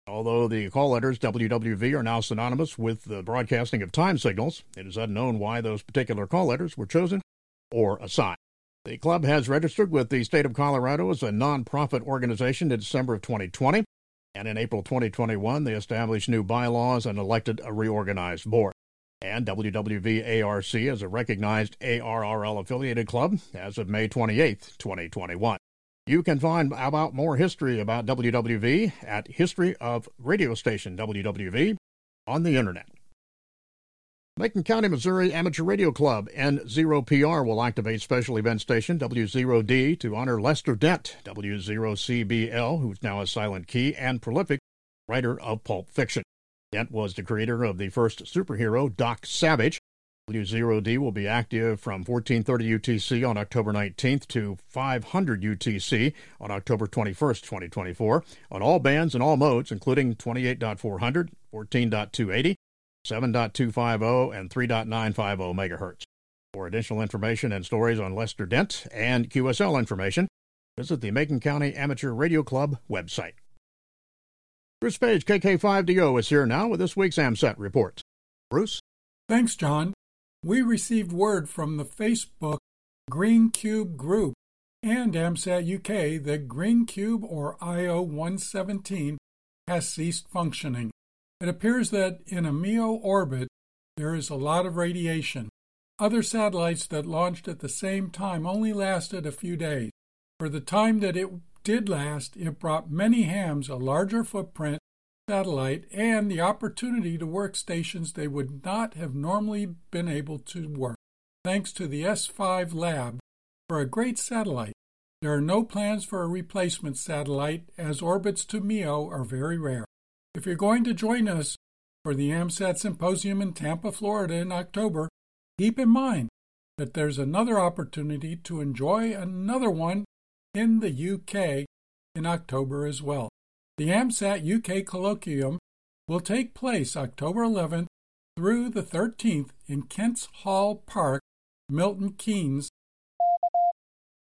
Although the call letters WWV are now synonymous with the broadcasting of time signals, it is unknown why those particular call letters were chosen or assigned. The club has registered with the state of Colorado as a nonprofit organization in December of 2020, and in April 2021 they established new bylaws and elected a reorganized board. And WWV-ARC is a recognized ARRL-affiliated club as of May 28, 2021. You can find out more history about WWV at History of Radio Station WWV on the Internet. Macon County, Missouri Amateur Radio Club N0PR will activate special event station W0D to honor Lester Dent, W0CBL, who's now a silent key and prolific writer of pulp fiction. Dent was the creator of the first superhero, Doc Savage. W0D will be active from 1430 UTC on October 19th to 500 UTC on October 21st, 2024, on all bands and all modes, including 28.400, 14.280, 7.250, and 3.950 megahertz. For additional information and stories on Lester Dent and QSL information, visit the Macon County Amateur Radio Club website. Bruce Page, KK5DO, is here now with this week's AMSAT report. Bruce? Thanks, John. We received word from the Facebook Green Cube group and AMSAT UK that Green Cube, or IO-117, has ceased functioning. It appears that in a MEO orbit there is a lot of radiation. Other satellites that launched at the same time only lasted a few days. For the time that it did last, it brought many hams a larger footprint satellite and the opportunity to work stations they would not have normally been able to work. Thanks to the S5 lab for a great satellite. There are no plans for a replacement satellite, as orbits to MEO are very rare. If you're going to join us for the AMSAT Symposium in Tampa, Florida in October, keep in mind that there's another opportunity to enjoy another one in the UK in October as well. The AMSAT UK Colloquium will take place October 11th through the 13th in Kent's Hall Park, Milton Keynes,